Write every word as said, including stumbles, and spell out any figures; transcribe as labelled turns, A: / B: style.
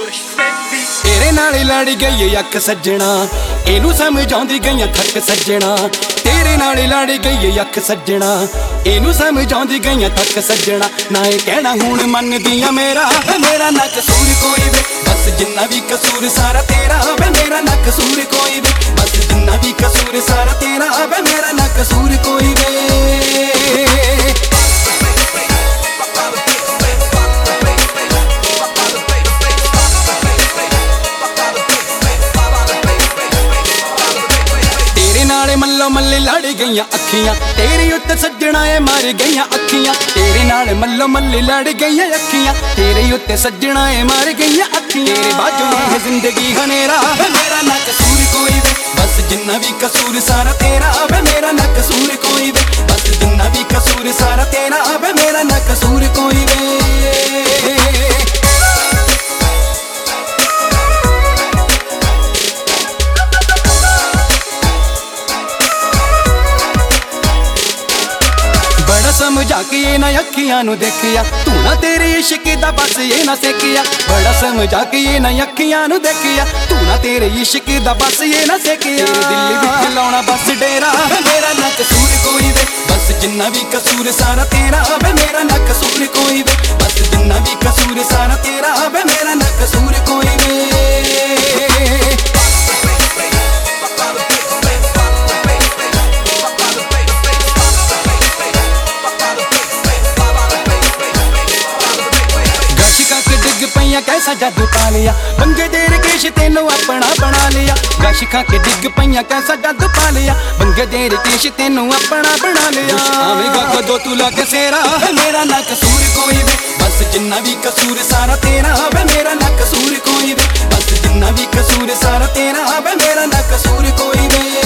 A: तेरे नाल लड़ गई अख सज्जणा, इनू समझाउंदी गईयां थक सज्जणा। तेरे नाल लड़ गई अख सज्जणा, इनू समझाउंदी गईयां थक सज्जणा। ना ये कहना हुण मनदियां मेरा मेरा ना कसूर कोई वे, बस जिन्ना भी कसूर सारा तेरा वे, मेरा ना कसूर कोई वे। बस जिन्ना भी कसूर सारा तेरा वे, मेरा ना कसूर कोई वे। मल्लो मल्ले लड़ गईयां अखियां, तेरे उत्ते सज्जणा ए मार गईयां अखियां। तेरे नाल मल्लो मल्ले लड़ गईयां अखियां, तेरे उत्ते सज्जणा ए मार गईयां अखियां। तेरे बाजू है जिंदगी हनेरा वे, मेरा ना कसूर कोई वे। बस जिन्ना भी कसूर सारा तेरा वे, मेरा ना कसूर कोई वे। बस जिन्ना भी कसूर सारा तेरा वे, मेरा ना कसूर कोई वे। समझा के ये ना अखियां नू देखिया, तू ना तेरे इश्क दा बस ये ना सेकिया। बड़ा समझा के ये ना अखियां नू देखिया, तू ना तेरे इश्क दा बस ये ना सेकिया। दिल विच लाउणा बस डेरा मेरा ना कसूर कोई वे, बस जिन्ना भी कसूर सारा तेरा वे, मेरा ना कसूर कोई वे। बस जिन्ना भी कसूर सारा तेरा वे, मेरा ना कसूर कोई वे। कैसा जादू पा लिया बंगे दे रकेश तेनू अपना बना लिया। गश खा के डिग पईया कैसा जादू पा लिया, बंगे दे रकेश तेनू अपना बना लिया। आवेगा कदों तू लग सेरा मेरा ना कसूर कोई वे, बस जिन्ना भी कसूर सारा तेरा वे, मेरा ना कसूर कोई वे। बस जिन्ना भी कसूर सारा तेरा वे, मेरा ना कसूर कोई वे।